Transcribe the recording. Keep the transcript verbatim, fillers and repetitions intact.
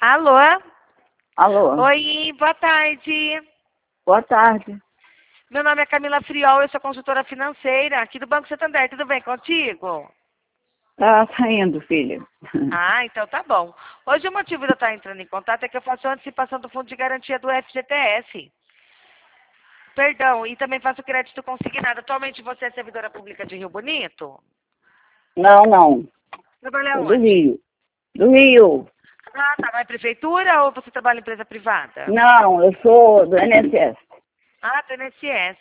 Alô? Alô? Oi, boa tarde. Boa tarde. Meu nome é Camila Friol, eu sou consultora financeira aqui do Banco Santander. Tudo bem contigo? Tá saindo, filha. Ah, então tá bom. Hoje o motivo de eu estar entrando em contato é que eu faço a antecipação do Fundo de Garantia do F G T S. Perdão, e também faço crédito consignado. Atualmente você é servidora pública de Rio Bonito? Não, não. Trabalha Sou do onde? Rio. Do Rio. Ah, tá. Mas é prefeitura ou você trabalha em empresa privada? Não, eu sou do I N S S. Ah, do I N S S.